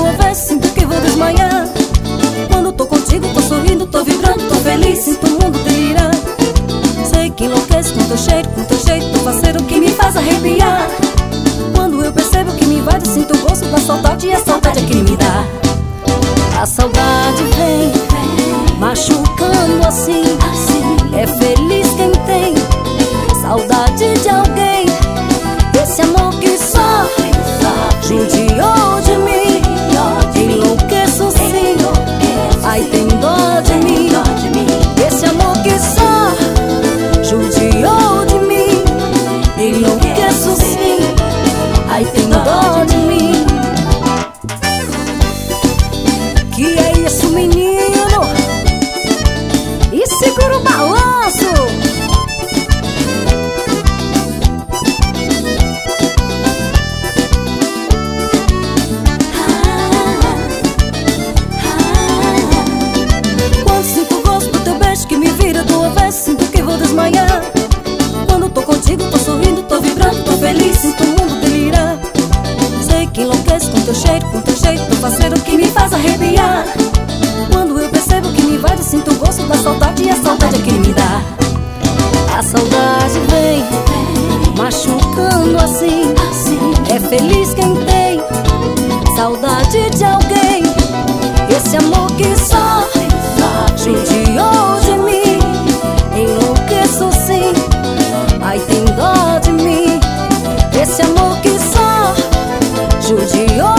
tua vez, sinto que vou desmaiar. Quando tô contigo, tô sorrindo, tô vibrando, tô feliz, sinto o mundo delirar. Sei que enlouqueço com teu jeito, teu parceiro que me faz arrepiar. Quando eu percebo que me invade, sinto o gosto da saudade, e a saudade é que me dá. A saudade vem machucando assim. É feliz quem tem saudade de alguém. Esse amor que só judiou de mim. Enlouqueço sim, ai tem dó de mim. Esse amor que só judiou de mim. Enlouqueço sim, ai tem dó de mim. Que é isso, menino? E segura o balanço. Quando sinto o gosto do teu beijo que me vira tua vez, sinto que vou desmaiar. Quando tô contigo, tô sorrindo, tô vibrando, tô feliz, sinto o mundo delirar. Sei que enlouqueço com teu jeito, teu parceiro que me faz arrepiar. Quando eu percebo que me invade, sinto o gosto da saudade, e a saudade é que me dá. A saudade vem machucando assim. É feliz quem tem saudade de alguém. Esse amor que só judiou de mim. Enlouqueço sim, ai tem dó de mim. Esse amor que só judiou